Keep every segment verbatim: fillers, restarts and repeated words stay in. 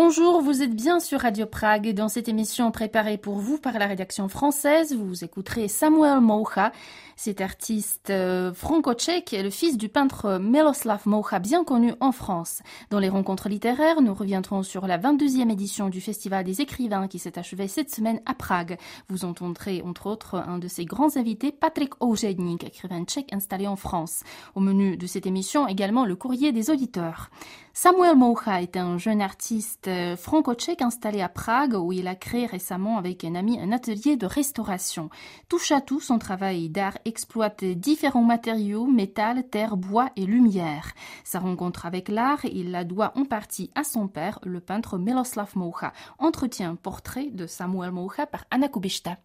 Bonjour, vous êtes bien sur Radio Prague. Dans cette émission préparée pour vous par la rédaction française, vous écouterez Samuel Moucha. Cet artiste euh, franco-tchèque est le fils du peintre Miloslav Moucha, bien connu en France. Dans les rencontres littéraires, nous reviendrons sur la vingt-deuxième édition du Festival des écrivains qui s'est achevé cette semaine à Prague. Vous entendrez entre autres un de ses grands invités, Patrik Ouředník, écrivain tchèque installé en France. Au menu de cette émission, également le courrier des auditeurs. Samuel Moucha est un jeune artiste franco-tchèque installé à Prague où il a créé récemment avec un ami un atelier de restauration. Touche à tout, son travail d'art exploite différents matériaux, métal, terre, bois et lumière. Sa rencontre avec l'art, il la doit en partie à son père, le peintre Miloslav Moucha. Entretien portrait de Samuel Moucha par Anna Kubishta.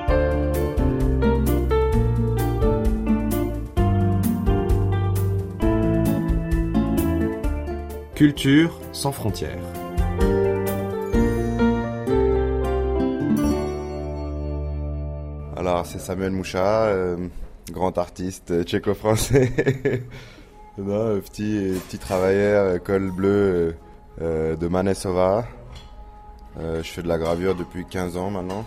Culture sans frontières. Alors, c'est Samuel Moucha, euh, grand artiste euh, tchéco-français. non, petit, petit travailleur, col bleu euh, de Manesova. Euh, je fais de la gravure depuis quinze ans maintenant.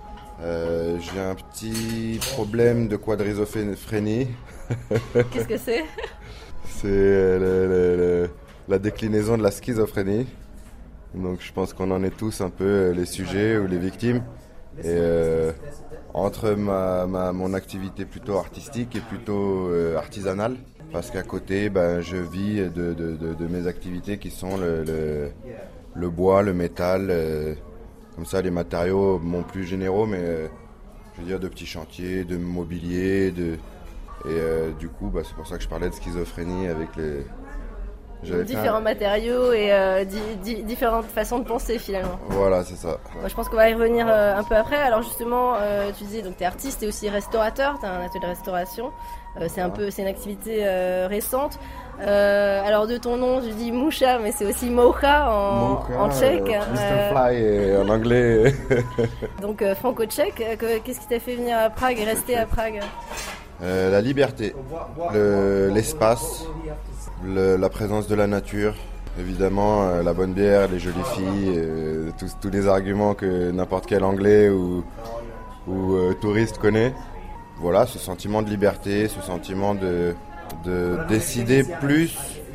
Euh, j'ai un petit problème de quadrisophrénie. Qu'est-ce que c'est? C'est le, le, le, la déclinaison de la schizophrénie. Donc je pense qu'on en est tous un peu les sujets ou les victimes. Et euh, entre ma, ma, mon activité plutôt artistique et plutôt euh, artisanale, parce qu'à côté, ben, je vis de, de, de, de mes activités qui sont le, le, le bois, le métal, euh, comme ça les matériaux bon, plus généraux, mais euh, je veux dire de petits chantiers, de mobilier, de, et euh, du coup, bah, c'est pour ça que je parlais de schizophrénie avec les... Différents un... matériaux et euh, di- di- différentes façons de penser finalement. Voilà, c'est ça. Moi, je pense qu'on va y revenir euh, un peu après. Alors justement, euh, tu disais donc tu es artiste et aussi restaurateur, tu as un atelier de restauration. Euh, c'est un peu, c'est une activité euh, récente. Euh, alors de ton nom, je dis Moucha, mais c'est aussi Moucha en, Moucha, en tchèque. Euh, mister Fly et en anglais. donc euh, franco-tchèque. Qu'est-ce qui t'a fait venir à Prague et rester à Prague? euh, La liberté, le, l'espace. Le, la présence de la nature, évidemment euh, la bonne bière, les jolies filles, euh, tous, tous les arguments que n'importe quel Anglais ou, ou euh, touriste connaît. Voilà, ce sentiment de liberté, ce sentiment de, de décider plus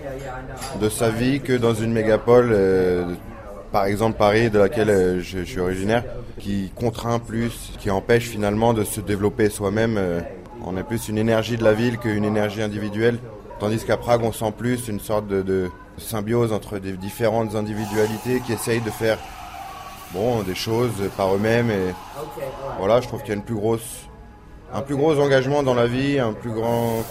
de sa vie que dans une mégapole, euh, par exemple Paris, de laquelle euh, je, je suis originaire, qui contraint plus, qui empêche finalement de se développer soi-même. Euh, on est plus une énergie de la ville qu'une énergie individuelle. Tandis qu'à Prague, on sent plus une sorte de, de symbiose entre des différentes individualités qui essayent de faire bon, des choses par eux-mêmes. Et voilà, je trouve qu'il y a une plus grosse, un plus gros engagement dans la vie, un plus grand,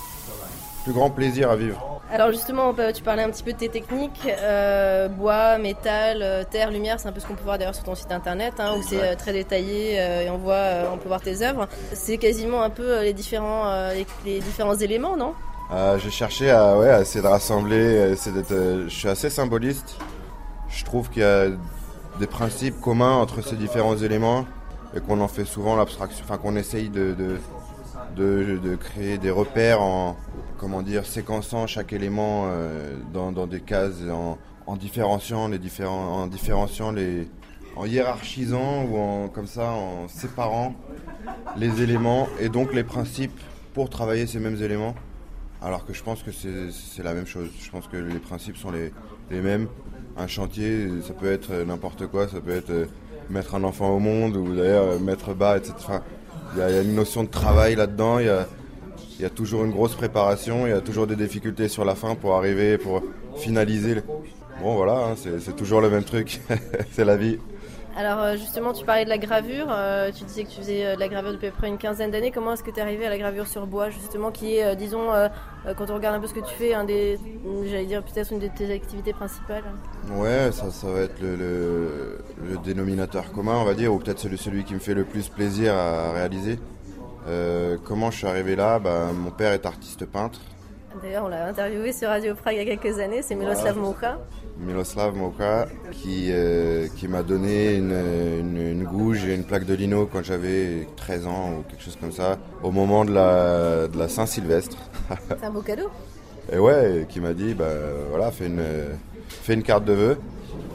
plus grand plaisir à vivre. Alors justement, tu parlais un petit peu de tes techniques, euh, bois, métal, terre, lumière, c'est un peu ce qu'on peut voir d'ailleurs sur ton site internet, hein, où c'est euh, très détaillé euh, et on voit, euh, on peut voir tes œuvres. C'est quasiment un peu les différents, euh, les, les différents éléments, non ? Euh, j'ai cherché à, ouais, à essayer de rassembler, à essayer d'être, euh, je suis assez symboliste. Je trouve qu'il y a des principes communs entre ces différents éléments et qu'on en fait souvent l'abstraction, enfin qu'on essaye de, de, de, de créer des repères en, comment dire, séquençant chaque élément euh, dans, dans des cases, en, en différenciant les différents, en différenciant les, en hiérarchisant ou en, comme ça, en séparant les éléments et donc les principes pour travailler ces mêmes éléments. Alors que je pense que c'est, c'est la même chose. Je pense que les principes sont les, les mêmes. Un chantier, ça peut être n'importe quoi. Ça peut être euh, mettre un enfant au monde ou d'ailleurs euh, mettre bas, et cetera. Enfin, il y, y a une notion de travail là-dedans. Il y a, y a toujours une grosse préparation. Il y a toujours des difficultés sur la fin pour arriver, pour finaliser. Le... Bon, voilà, hein, c'est, c'est toujours le même truc. C'est la vie. Alors justement, tu parlais de la gravure, euh, tu disais que tu faisais de la gravure depuis à peu près une quinzaine d'années. Comment est-ce que tu es arrivé à la gravure sur bois, justement, qui est, euh, disons, euh, quand on regarde un peu ce que tu fais, un des, j'allais dire peut-être une de tes activités principales? Ouais, ça, ça va être le, le, le dénominateur commun, on va dire, ou peut-être celui, celui qui me fait le plus plaisir à réaliser. Euh, comment je suis arrivé là? Bah, mon père est artiste peintre. D'ailleurs, on l'a interviewé sur Radio Prague il y a quelques années, c'est Miloslav Moucha. Miloslav Moucha, qui, euh, qui m'a donné une, une, une gouge et une plaque de lino quand j'avais treize ans ou quelque chose comme ça, au moment de la, de la Saint-Sylvestre. C'est un beau cadeau. Et ouais, qui m'a dit, bah voilà, fais une, fais une carte de vœux.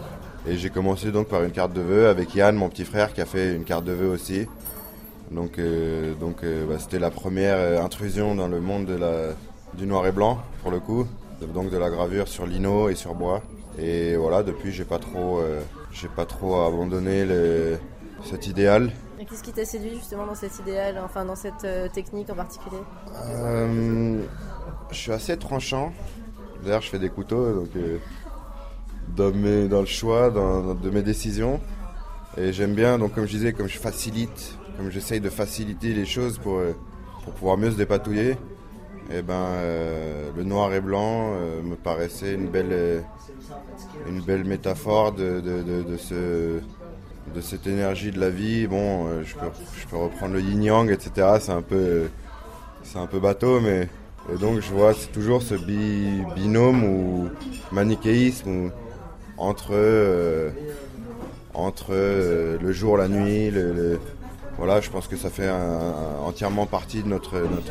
Et j'ai commencé donc par une carte de vœux avec Yann, mon petit frère, qui a fait une carte de vœux aussi. Donc, euh, donc euh, bah, c'était la première intrusion dans le monde de la, du noir et blanc, pour le coup. Donc de la gravure sur lino et sur bois. Et voilà, depuis, j'ai pas trop, euh, j'ai pas trop abandonné le, cet idéal. Et qu'est-ce qui t'a séduit justement dans cet idéal, enfin dans cette euh, technique en particulier? euh, Je suis assez tranchant. D'ailleurs, je fais des couteaux, donc euh, dans, mes, dans le choix dans, dans, de mes décisions. Et j'aime bien, donc comme je disais, comme je facilite, comme j'essaye de faciliter les choses pour, euh, pour pouvoir mieux se dépatouiller, et ben euh, le noir et blanc euh, me paraissait une belle, euh, une belle métaphore de, de, de, de, ce, de cette énergie de la vie. Bon, euh, je, peux, je peux reprendre le yin-yang, et cetera. C'est un peu, c'est un peu bateau, mais et donc je vois c'est toujours ce bi, binôme ou manichéisme ou, entre, euh, entre euh, le jour, la nuit. Le, le, voilà, je pense que ça fait un, un, entièrement partie de notre, notre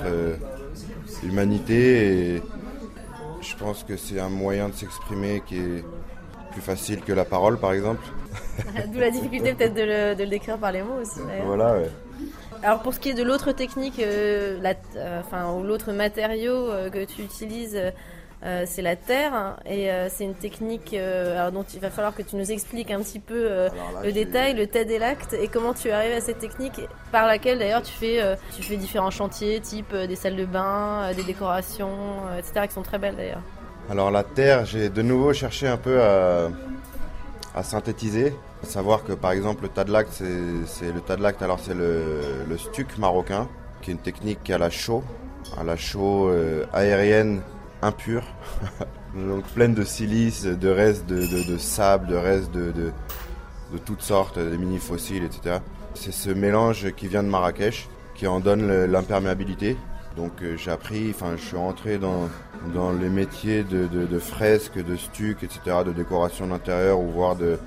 humanité et je pense que c'est un moyen de s'exprimer qui est plus facile que la parole, par exemple. D'où la difficulté peut-être de le, de le décrire par les mots aussi. D'ailleurs. Voilà, ouais. Alors pour ce qui est de l'autre technique, euh, la, euh, enfin, ou l'autre matériau euh, que tu utilises, euh, c'est la terre. Hein, et euh, c'est une technique euh, alors, dont il va falloir que tu nous expliques un petit peu euh, là, le détail, le Tadellakt, et comment tu arrives à cette technique par laquelle d'ailleurs tu fais, euh, tu fais différents chantiers, type euh, des salles de bain, euh, des décorations, euh, et cetera, qui sont très belles d'ailleurs. Alors la terre, j'ai de nouveau cherché un peu à, à synthétiser. À savoir que par exemple le Tadellakt, c'est, c'est le Tadellakt, alors c'est le, le stuc marocain, qui est une technique à la chaux, à la chaux euh, aérienne impure, donc pleine de silice, de restes de, de, de sable, de restes de, de, de toutes sortes, des mini-fossiles, et cetera. C'est ce mélange qui vient de Marrakech, qui en donne le, l'imperméabilité. Donc euh, j'ai appris, enfin je suis rentré dans, dans les métiers de, de, de fresques, de stuc, et cetera, de décoration d'intérieur, ou voire de euh,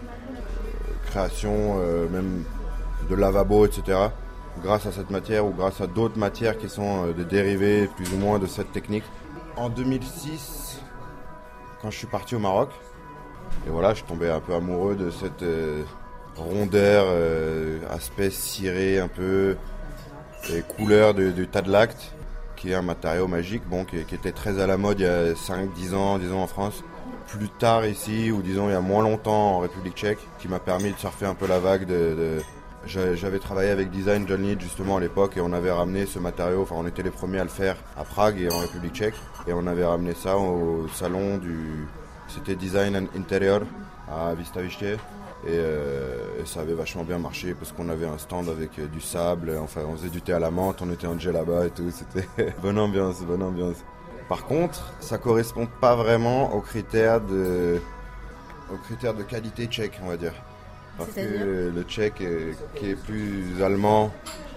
création, euh, même de lavabo, et cetera, grâce à cette matière ou grâce à d'autres matières qui sont euh, des dérivés plus ou moins de cette technique. En deux mille six, quand je suis parti au Maroc, et voilà, je tombais un peu amoureux de cette euh, rondeur, euh, aspect ciré un peu, et couleur du, du Tadellakt, qui est un matériau magique, bon, qui, qui était très à la mode il y a cinq dix ans, disons en France. Plus tard ici, ou disons il y a moins longtemps en République tchèque, qui m'a permis de surfer un peu la vague de... de J'avais travaillé avec Design John Lead justement à l'époque et on avait ramené ce matériau, enfin on était les premiers à le faire à Prague et en République tchèque. Et on avait ramené ça au salon du... C'était Design Interior à Vistavište. Et, euh, et ça avait vachement bien marché parce qu'on avait un stand avec euh, du sable, enfin on faisait du thé à la menthe, on était en gel là-bas et tout, c'était bonne ambiance, bonne ambiance. Par contre, ça correspond pas vraiment aux critères de, aux critères de qualité tchèque, on va dire. Parce que le tchèque est, qui est plus allemand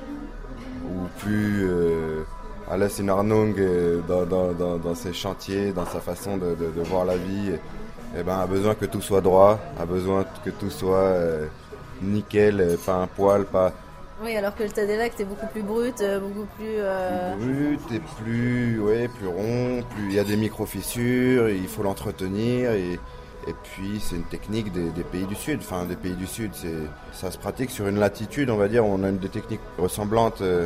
ou plus euh, à la Sinarnung dans, dans, dans, dans ses chantiers, dans sa façon de, de, de voir la vie, et, et ben, a besoin que tout soit droit, a besoin que tout soit euh, nickel, pas un poil, pas... Oui, alors que le Tadellakt est beaucoup plus brut, beaucoup plus... Euh... Plus brut et plus, ouais, plus rond, plus il y a des micro-fissures, il faut l'entretenir et... Et puis c'est une technique des, des pays du Sud, enfin des pays du Sud, c'est, ça se pratique sur une latitude, on va dire, on a des techniques ressemblantes euh,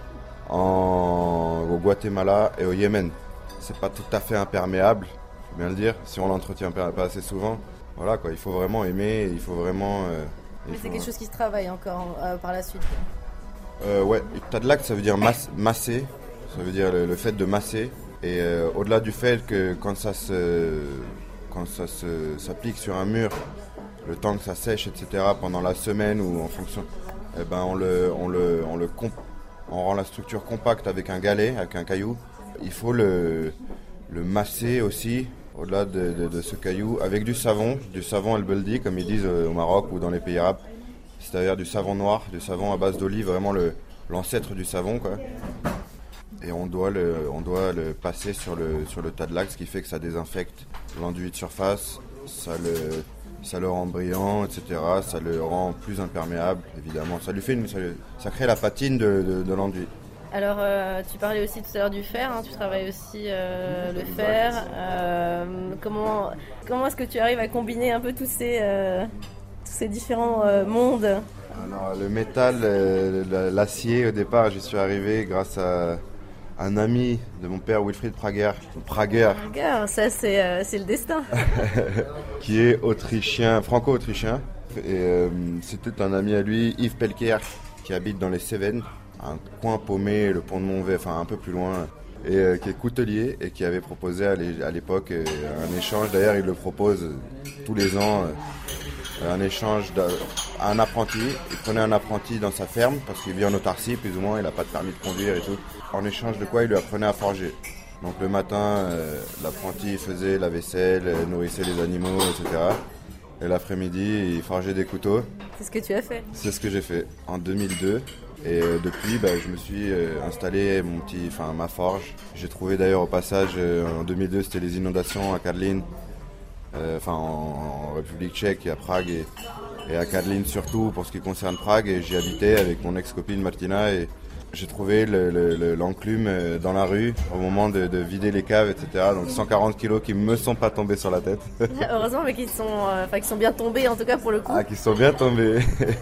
en, au Guatemala et au Yémen. C'est pas tout à fait imperméable, faut bien le dire, si on l'entretient pas, pas assez souvent. Voilà quoi, il faut vraiment aimer, il faut vraiment... Euh, Mais c'est faut... quelque chose qui se travaille encore euh, par la suite. Euh, ouais, Tadellakt ça veut dire mas- masser, ça veut dire le, le fait de masser. Et euh, au-delà du fait que quand ça se... quand ça se, s'applique sur un mur, le temps que ça sèche, et cetera, pendant la semaine ou en fonction, eh ben on, le, on, le, on, le comp- on rend la structure compacte avec un galet, avec un caillou. Il faut le, le masser aussi, au-delà de, de, de ce caillou, avec du savon, du savon el-beldi, comme ils disent au Maroc ou dans les pays arabes. C'est-à-dire du savon noir, du savon à base d'olive, vraiment le, l'ancêtre du savon, quoi. Et on doit le, on doit le passer sur le, sur le Tadellakt, ce qui fait que ça désinfecte l'enduit de surface, ça le, ça le rend brillant, et cetera. Ça le rend plus imperméable, évidemment. Ça lui fait une, ça, lui, ça crée la patine de, de, de l'enduit. Alors, euh, tu parlais aussi tout à l'heure du fer, hein, tu travailles aussi euh, le fer. Euh, comment, comment est-ce que tu arrives à combiner un peu tous ces, euh, tous ces différents euh, mondes? Alors, le métal, euh, l'acier, au départ, j'y suis arrivé grâce à un ami de mon père, Wilfried Prager. Prager. Prager, ça c'est, euh, c'est le destin. Qui est autrichien, franco-autrichien. Et euh, c'était un ami à lui, Yves Pelker, qui habite dans les Cévennes, un coin paumé, le pont de Montvey, enfin un peu plus loin, et euh, qui est coutelier et qui avait proposé à l'époque euh, un échange. D'ailleurs, il le propose tous les ans, euh, un échange d'un un apprenti. Il prenait un apprenti dans sa ferme parce qu'il vit en autarcie, plus ou moins, il n'a pas de permis de conduire et tout. En échange de quoi, il lui apprenait à forger. Donc le matin, euh, l'apprenti faisait la vaisselle, euh, nourrissait les animaux, et cetera. Et l'après-midi, il forgeait des couteaux. C'est ce que tu as fait? C'est ce que j'ai fait en deux mille deux. Et euh, depuis, bah, je me suis euh, installé mon petit, enfin, ma forge. J'ai trouvé d'ailleurs au passage, euh, en deux mille deux, c'était les inondations à Karlín, euh, enfin en, en République tchèque et à Prague. Et, et à Karlín surtout, pour ce qui concerne Prague. Et j'y habitais avec mon ex-copine Martina. Et j'ai trouvé le, le, le, l'enclume dans la rue au moment de, de vider les caves, et cetera. Donc cent quarante kilos qui ne me sont pas tombés sur la tête. Heureusement, mais qui sont, euh, enfin, qui sont bien tombés en tout cas pour le coup. Ah, qui sont bien tombés.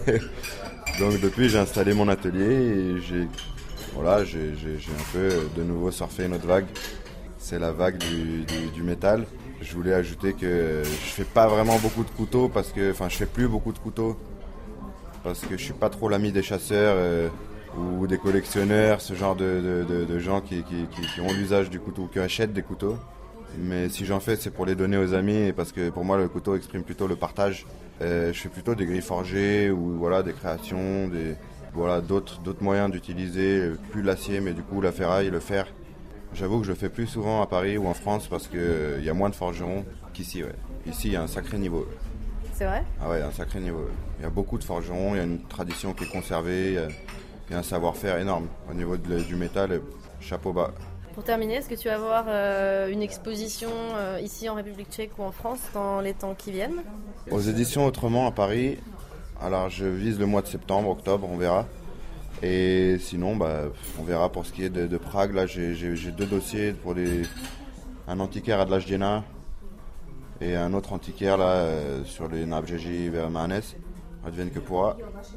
Donc depuis, j'ai installé mon atelier et j'ai, voilà, j'ai, j'ai, j'ai un peu de nouveau surfé une autre vague. C'est la vague du, du, du métal. Je voulais ajouter que je fais pas vraiment beaucoup de couteaux parce que, enfin, je fais plus beaucoup de couteaux parce que je suis pas trop l'ami des chasseurs. Euh, ou des collectionneurs, ce genre de, de, de, de gens qui, qui, qui, qui ont l'usage du couteau, qui achètent des couteaux. Mais si j'en fais, c'est pour les donner aux amis, parce que pour moi, le couteau exprime plutôt le partage. Euh, je fais plutôt des grilles forgées ou voilà, des créations, des, voilà, d'autres, d'autres moyens d'utiliser, plus l'acier, mais du coup la ferraille, le fer. J'avoue que je le fais plus souvent à Paris ou en France parce qu'il euh, y a moins de forgerons qu'ici. Ouais. Ici, il y a un sacré niveau. C'est vrai? Ah ouais, il y a un sacré niveau. Il y a beaucoup de forgerons, il y a une tradition qui est conservée. Il y a un savoir-faire énorme au niveau de, du métal, chapeau bas. Pour terminer, est-ce que tu vas voir euh, une exposition euh, ici en République tchèque ou en France dans les temps qui viennent? Aux éditions Autrement à Paris, alors je vise le mois de septembre, octobre, on verra. Et sinon, bah, on verra pour ce qui est de, de Prague. Là, j'ai, j'ai, j'ai deux dossiers pour les, un antiquaire à Dlažděná et un autre antiquaire là, euh, sur les Nabježi vers Manes. Advienne que pourra.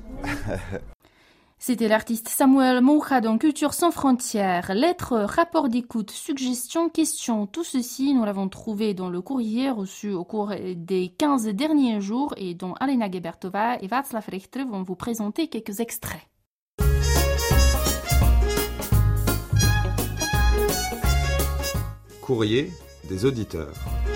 C'était l'artiste Samuel Moucha dans Culture sans frontières. Lettres, rapports d'écoute, suggestions, questions, tout ceci, nous l'avons trouvé dans le courrier reçu au cours des quinze derniers jours et dont Alena Gebertova et Václav Richter vont vous présenter quelques extraits. Courrier des auditeurs.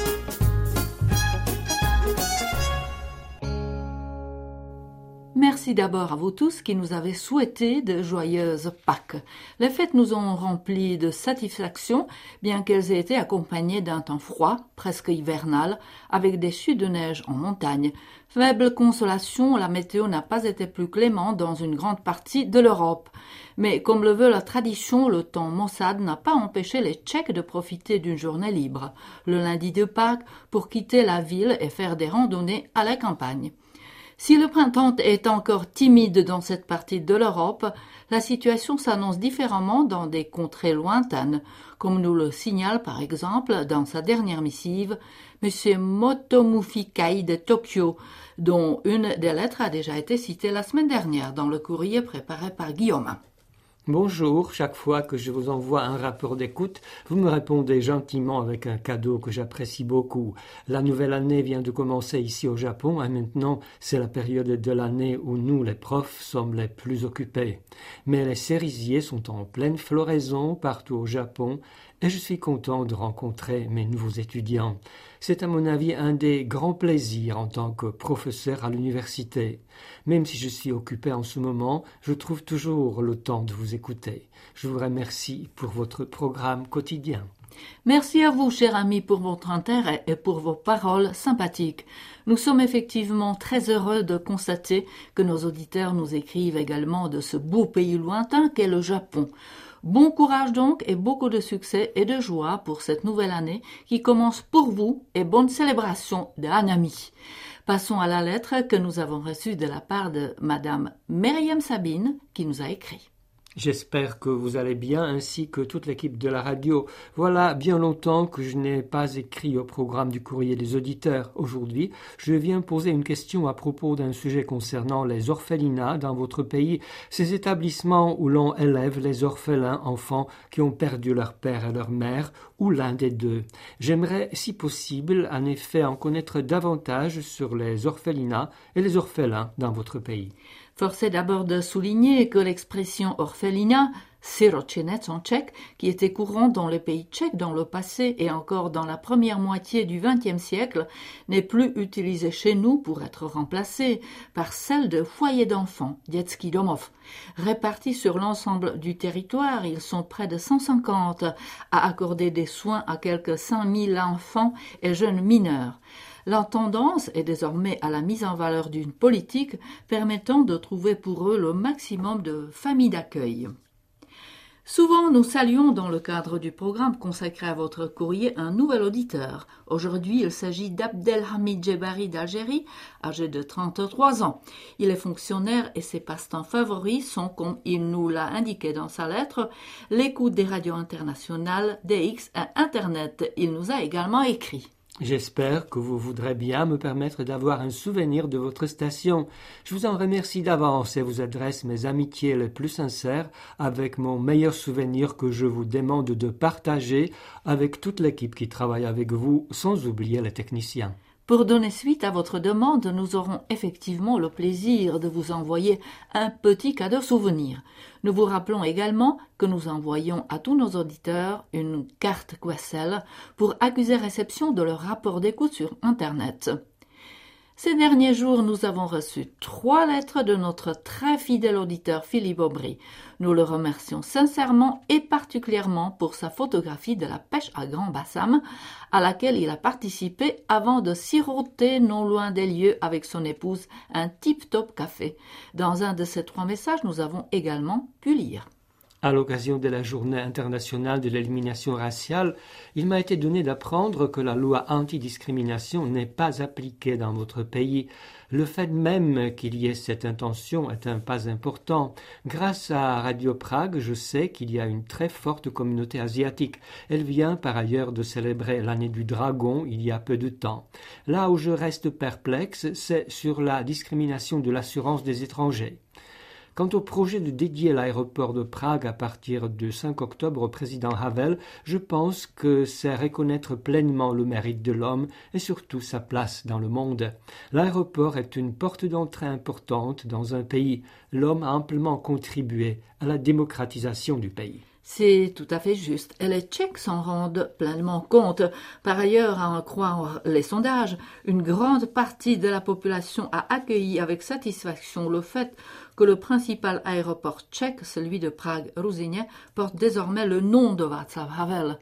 Merci d'abord à vous tous qui nous avez souhaité de joyeuses Pâques. Les fêtes nous ont remplis de satisfaction, bien qu'elles aient été accompagnées d'un temps froid, presque hivernal, avec des chutes de neige en montagne. Faible consolation, la météo n'a pas été plus clémente dans une grande partie de l'Europe. Mais comme le veut la tradition, le temps maussade n'a pas empêché les Tchèques de profiter d'une journée libre, le lundi de Pâques, pour quitter la ville et faire des randonnées à la campagne. Si le printemps est encore timide dans cette partie de l'Europe, la situation s'annonce différemment dans des contrées lointaines, comme nous le signale par exemple dans sa dernière missive M. Motomufikai de Tokyo, dont une des lettres a déjà été citée la semaine dernière dans le courrier préparé par Guillaume. Bonjour, chaque fois que je vous envoie un rapport d'écoute, vous me répondez gentiment avec un cadeau que j'apprécie beaucoup. La nouvelle année vient de commencer ici au Japon et maintenant c'est la période de l'année où nous, les profs, sommes les plus occupés. Mais les cerisiers sont en pleine floraison partout au Japon et je suis content de rencontrer mes nouveaux étudiants. C'est à mon avis un des grands plaisirs en tant que professeur à l'université. Même si je suis occupé en ce moment, je trouve toujours le temps de vous écouter. Je vous remercie pour votre programme quotidien. Merci à vous, cher ami, pour votre intérêt et pour vos paroles sympathiques. Nous sommes effectivement très heureux de constater que nos auditeurs nous écrivent également de ce beau pays lointain qu'est le Japon. Bon courage donc et beaucoup de succès et de joie pour cette nouvelle année qui commence pour vous et bonne célébration de Hanami. Passons à la lettre que nous avons reçue de la part de Madame Myriam Sabine qui nous a écrit. J'espère que vous allez bien ainsi que toute l'équipe de la radio. Voilà bien longtemps que je n'ai pas écrit au programme du courrier des auditeurs. Aujourd'hui, je viens poser une question à propos d'un sujet concernant les orphelinats dans votre pays, ces établissements où l'on élève les orphelins enfants qui ont perdu leur père et leur mère ou l'un des deux. J'aimerais, si possible, en effet en connaître davantage sur les orphelinats et les orphelins dans votre pays. Force est d'abord de souligner que l'expression orphelinat, siročinec en tchèque, qui était courant dans les pays tchèques dans le passé et encore dans la première moitié du vingtième siècle, n'est plus utilisée chez nous pour être remplacée par celle de foyer d'enfants, dětský domov. Répartis sur l'ensemble du territoire, ils sont près de cent cinquante à accorder des soins à quelques cinq mille enfants et jeunes mineurs. La tendance est désormais à la mise en valeur d'une politique permettant de trouver pour eux le maximum de familles d'accueil. Souvent, nous saluons dans le cadre du programme consacré à votre courrier un nouvel auditeur. Aujourd'hui, il s'agit d'Abdelhamid Djebari d'Algérie, âgé de trente-trois ans. Il est fonctionnaire et ses passe-temps favoris sont, comme il nous l'a indiqué dans sa lettre, l'écoute des radios internationales, D X et Internet. Il nous a également écrit. J'espère que vous voudrez bien me permettre d'avoir un souvenir de votre station. Je vous en remercie d'avance et vous adresse mes amitiés les plus sincères avec mon meilleur souvenir que je vous demande de partager avec toute l'équipe qui travaille avec vous, sans oublier les techniciens. Pour donner suite à votre demande, nous aurons effectivement le plaisir de vous envoyer un petit cadeau souvenir. Nous vous rappelons également que nous envoyons à tous nos auditeurs une carte Quessel pour accuser réception de leur rapport d'écoute sur Internet. Ces derniers jours, nous avons reçu trois lettres de notre très fidèle auditeur Philippe Aubry. Nous le remercions sincèrement et particulièrement pour sa photographie de la pêche à Grand Bassam, à laquelle il a participé avant de siroter non loin des lieux avec son épouse un tip-top café. Dans un de ces trois messages, nous avons également pu lire. À l'occasion de la Journée internationale de l'élimination raciale, il m'a été donné d'apprendre que la loi antidiscrimination n'est pas appliquée dans votre pays. Le fait même qu'il y ait cette intention est un pas important. Grâce à Radio Prague, je sais qu'il y a une très forte communauté asiatique. Elle vient par ailleurs de célébrer l'année du dragon il y a peu de temps. Là où je reste perplexe, c'est sur la discrimination de l'assurance des étrangers. Quant au projet de dédier l'aéroport de Prague à partir du cinq octobre au président Havel, je pense que c'est reconnaître pleinement le mérite de l'homme et surtout sa place dans le monde. L'aéroport est une porte d'entrée importante dans un pays. L'homme a amplement contribué à la démocratisation du pays. C'est tout à fait juste, et les Tchèques s'en rendent pleinement compte. Par ailleurs, à en croire les sondages, une grande partie de la population a accueilli avec satisfaction le fait que le principal aéroport tchèque, celui de Prague-Ruzyně, porte désormais le nom de Václav Havel.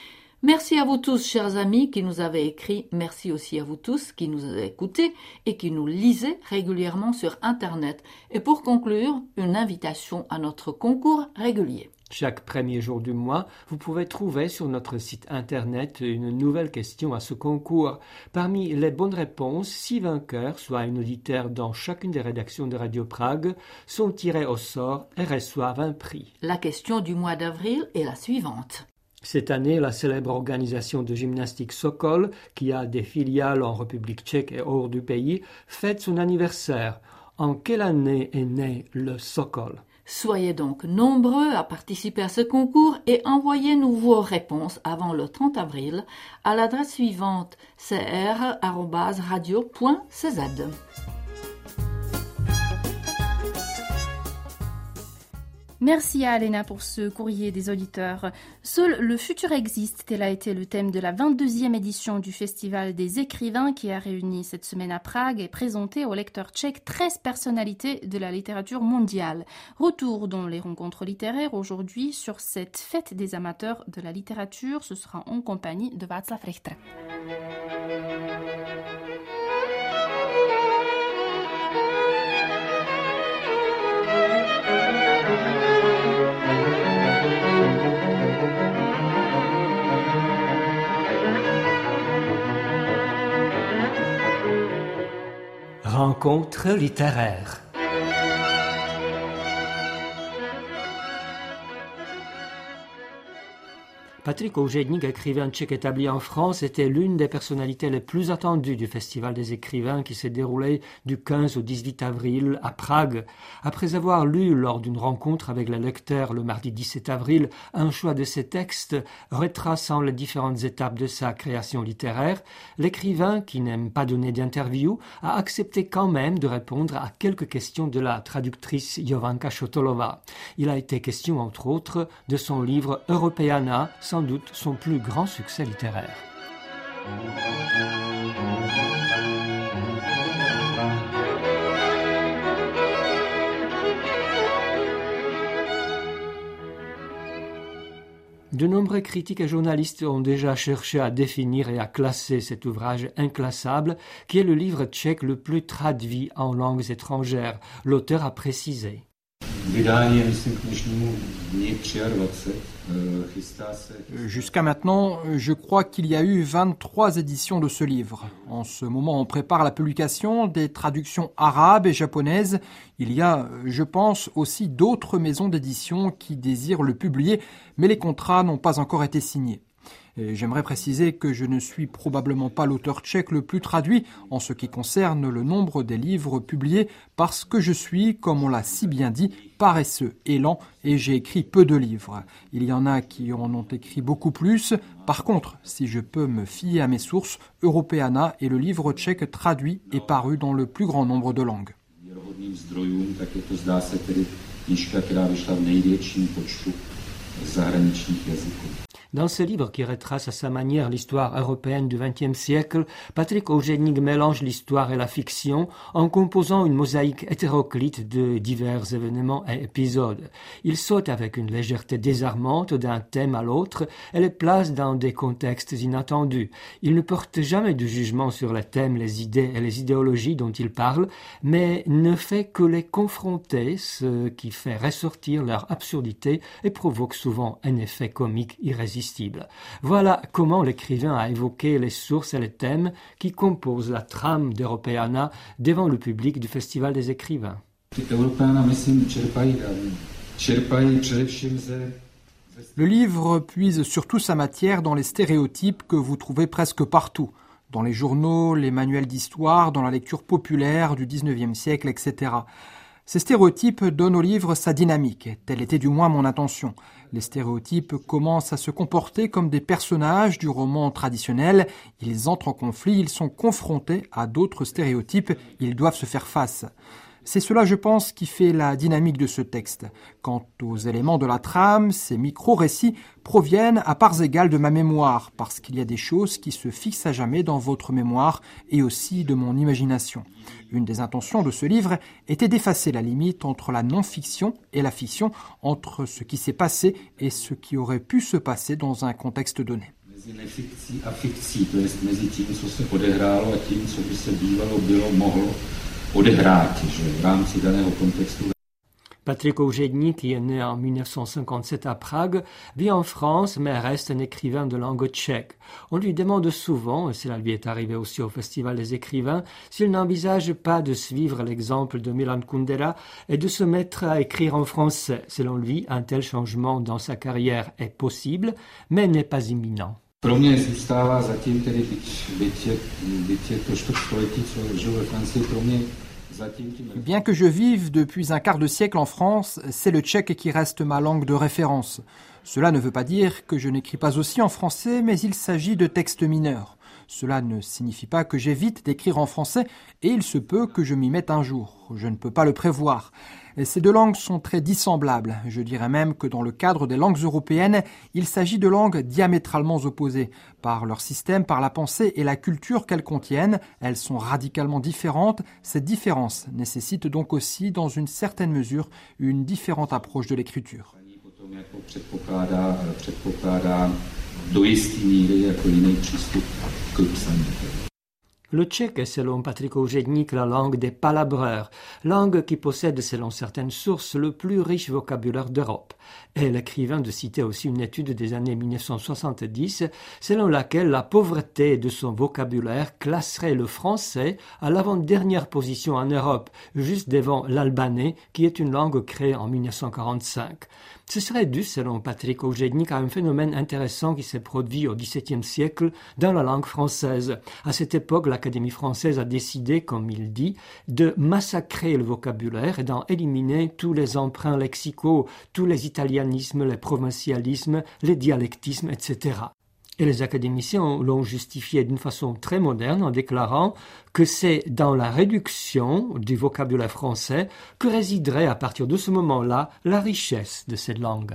Merci à vous tous, chers amis, qui nous avez écrit. Merci aussi à vous tous qui nous avez écoutés et qui nous lisez régulièrement sur Internet. Et pour conclure, une invitation à notre concours régulier. Chaque premier jour du mois, vous pouvez trouver sur notre site Internet une nouvelle question à ce concours. Parmi les bonnes réponses, six vainqueurs, soit un auditeur dans chacune des rédactions de Radio Prague, sont tirés au sort et reçoivent un prix. La question du mois d'avril est la suivante. Cette année, la célèbre organisation de gymnastique Sokol, qui a des filiales en République tchèque et hors du pays, fête son anniversaire. En quelle année est né le Sokol ? Soyez donc nombreux à participer à ce concours et envoyez-nous vos réponses avant le trente avril à l'adresse suivante c r arobase radio point c z. Merci à Alena pour ce courrier des auditeurs. Seul le futur existe, tel a été le thème de la vingt-deuxième édition du Festival des écrivains qui a réuni cette semaine à Prague et présenté aux lecteurs tchèques treize personnalités de la littérature mondiale. Retour dans les rencontres littéraires aujourd'hui sur cette fête des amateurs de la littérature. Ce sera en compagnie de Václav Richter. Rencontre littéraire. Patrick Ouředník, écrivain tchèque établi en France, était l'une des personnalités les plus attendues du Festival des écrivains qui s'est déroulé du quinze au dix-huit avril à Prague. Après avoir lu lors d'une rencontre avec les lecteurs le mardi dix-sept avril un choix de ses textes retraçant les différentes étapes de sa création littéraire, l'écrivain, qui n'aime pas donner d'interview, a accepté quand même de répondre à quelques questions de la traductrice Jovanka Šotolova. Il a été question, entre autres, de son livre Europeana, sans doute son plus grand succès littéraire. De nombreux critiques et journalistes ont déjà cherché à définir et à classer cet ouvrage inclassable, qui est le livre tchèque le plus traduit en langues étrangères. L'auteur a précisé. Jusqu'à maintenant, je crois qu'il y a eu vingt-trois éditions de ce livre. En ce moment, on prépare la publication des traductions arabes et japonaises. Il y a, je pense, aussi d'autres maisons d'édition qui désirent le publier, mais les contrats n'ont pas encore été signés. Et j'aimerais préciser que je ne suis probablement pas l'auteur tchèque le plus traduit en ce qui concerne le nombre des livres publiés parce que je suis, comme on l'a si bien dit, paresseux et lent et j'ai écrit peu de livres. Il y en a qui en ont écrit beaucoup plus. Par contre, si je peux me fier à mes sources, Europeana est le livre tchèque traduit et paru dans le plus grand nombre de langues. Dans ce livre qui retrace à sa manière l'histoire européenne du vingtième siècle, Patrick Ouředník mélange l'histoire et la fiction en composant une mosaïque hétéroclite de divers événements et épisodes. Il saute avec une légèreté désarmante d'un thème à l'autre et les place dans des contextes inattendus. Il ne porte jamais de jugement sur les thèmes, les idées et les idéologies dont il parle, mais ne fait que les confronter, ce qui fait ressortir leur absurdité et provoque souvent un effet comique irrésistible. Voilà comment l'écrivain a évoqué les sources et les thèmes qui composent la trame d'Europeana devant le public du Festival des écrivains. Le livre puise surtout sa matière dans les stéréotypes que vous trouvez presque partout, dans les journaux, les manuels d'histoire, dans la lecture populaire du dix-neuvième siècle, et cetera. Ces stéréotypes donnent au livre sa dynamique, telle était du moins mon intention. Les stéréotypes commencent à se comporter comme des personnages du roman traditionnel, ils entrent en conflit, ils sont confrontés à d'autres stéréotypes, ils doivent se faire face. C'est cela, je pense, qui fait la dynamique de ce texte. Quant aux éléments de la trame, ces micro-récits proviennent à parts égales de ma mémoire, parce qu'il y a des choses qui se fixent à jamais dans votre mémoire et aussi de mon imagination. Une des intentions de ce livre était d'effacer la limite entre la non-fiction et la fiction, entre ce qui s'est passé et ce qui aurait pu se passer dans un contexte donné. Patrick Ouředník, qui est né en dix-neuf cent cinquante-sept à Prague, vit en France mais reste un écrivain de langue tchèque. On lui demande souvent, et cela lui est arrivé aussi au Festival des écrivains, s'il n'envisage pas de suivre l'exemple de Milan Kundera et de se mettre à écrire en français. Selon lui, un tel changement dans sa carrière est possible, mais n'est pas imminent. Pro mě zůstává zatím tedy, byť je, byť je to čtvrtstoletí, co žiju ve Francii, pro mě zatím tím... Bien que je vive depuis un quart de siècle en France, c'est le tchèque qui reste ma langue de référence. Cela ne veut pas dire que je n'écris pas aussi en français, mais il s'agit de textes mineurs. Cela ne signifie pas que j'évite d'écrire en français et il se peut que je m'y mette un jour. Je ne peux pas le prévoir. Et ces deux langues sont très dissemblables. Je dirais même que dans le cadre des langues européennes, il s'agit de langues diamétralement opposées. Par leur système, par la pensée et la culture qu'elles contiennent, elles sont radicalement différentes. Cette différence nécessite donc aussi, dans une certaine mesure, une différente approche de l'écriture. Le tchèque est, selon Patrick Ouředník, la langue des palabreurs, langue qui possède, selon certaines sources, le plus riche vocabulaire d'Europe. Et l'écrivain de citer aussi une étude des années dix-neuf cent soixante-dix, selon laquelle la pauvreté de son vocabulaire classerait le français à l'avant-dernière position en Europe, juste devant l'albanais, qui est une langue créée en dix-neuf cent quarante-cinq. Ce serait dû, selon Patrick Ojednik, à un phénomène intéressant qui s'est produit au dix-septième siècle dans la langue française. À cette époque, l'Académie française a décidé, comme il dit, de massacrer le vocabulaire et d'en éliminer tous les emprunts lexicaux, tous les italianismes, les provincialismes, les dialectismes, et cetera. Et les académiciens l'ont justifié d'une façon très moderne en déclarant que c'est dans la réduction du vocabulaire français que résiderait à partir de ce moment-là la richesse de cette langue.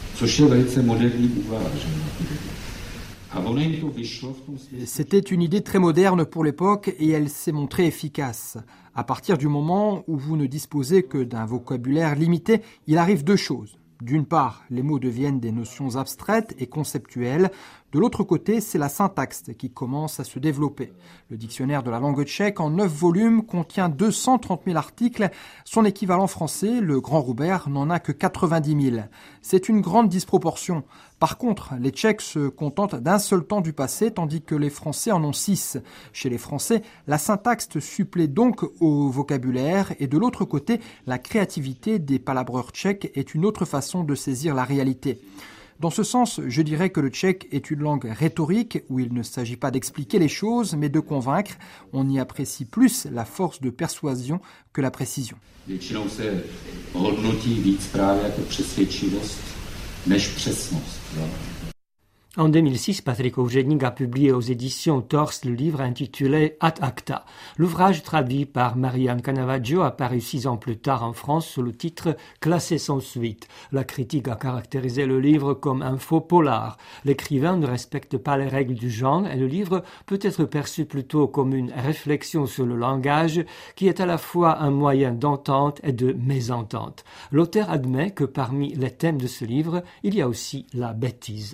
C'était une idée très moderne pour l'époque et elle s'est montrée efficace. À partir du moment où vous ne disposez que d'un vocabulaire limité, il arrive deux choses. D'une part, les mots deviennent des notions abstraites et conceptuelles. De l'autre côté, c'est la syntaxe qui commence à se développer. Le dictionnaire de la langue tchèque, en neuf volumes, contient deux cent trente mille articles. Son équivalent français, le Grand Roubert, n'en a que quatre-vingt-dix mille. C'est une grande disproportion. Par contre, les Tchèques se contentent d'un seul temps du passé, tandis que les Français en ont six. Chez les Français, la syntaxe supplée donc au vocabulaire, et de l'autre côté, la créativité des palabreurs tchèques est une autre façon de saisir la réalité. Dans ce sens, je dirais que le tchèque est une langue rhétorique où il ne s'agit pas d'expliquer les choses, mais de convaincre. On y apprécie plus la force de persuasion que la précision. Většinou se hodnotí víc právě jako přesvědčivost než přesnost. En deux mille six, Patrick Ojednik a publié aux éditions Torst le livre intitulé Ad Acta. L'ouvrage traduit par Marianne Canavaggio a paru six ans plus tard en France sous le titre Classé sans suite. La critique a caractérisé le livre comme un faux polar. L'écrivain ne respecte pas les règles du genre et le livre peut être perçu plutôt comme une réflexion sur le langage qui est à la fois un moyen d'entente et de mésentente. L'auteur admet que parmi les thèmes de ce livre, il y a aussi la bêtise.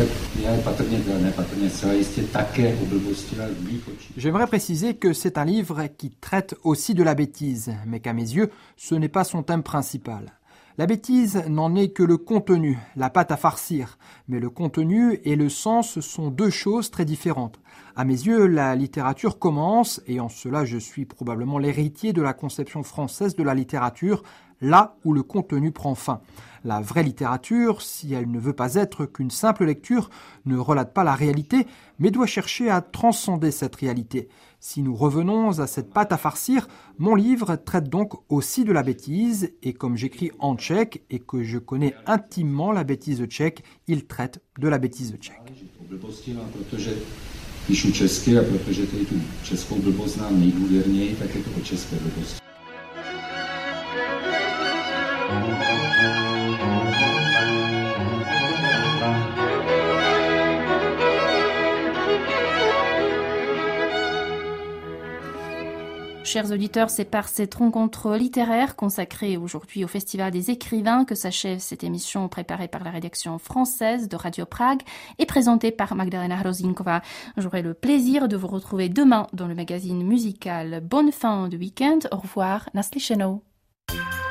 J'aimerais préciser que c'est un livre qui traite aussi de la bêtise, mais qu'à mes yeux, ce n'est pas son thème principal. La bêtise n'en est que le contenu, la pâte à farcir, mais le contenu et le sens sont deux choses très différentes. À mes yeux, la littérature commence, et en cela je suis probablement l'héritier de la conception française de la littérature, là où le contenu prend fin. La vraie littérature, si elle ne veut pas être qu'une simple lecture, ne relate pas la réalité, mais doit chercher à transcender cette réalité. Si nous revenons à cette pâte à farcir, mon livre traite donc aussi de la bêtise, et comme j'écris en tchèque et que je connais intimement la bêtise tchèque, il traite de la bêtise tchèque. Píšu česky a protože tady tu českou blbost znám nejdůvěrněji, tak je to o české blbosti. Chers auditeurs, c'est par cette rencontre littéraire consacrée aujourd'hui au Festival des écrivains que s'achève cette émission préparée par la rédaction française de Radio Prague et présentée par Magdalena Hrozinkova. J'aurai le plaisir de vous retrouver demain dans le magazine musical. Bonne fin de week-end. Au revoir. Naslyšenou.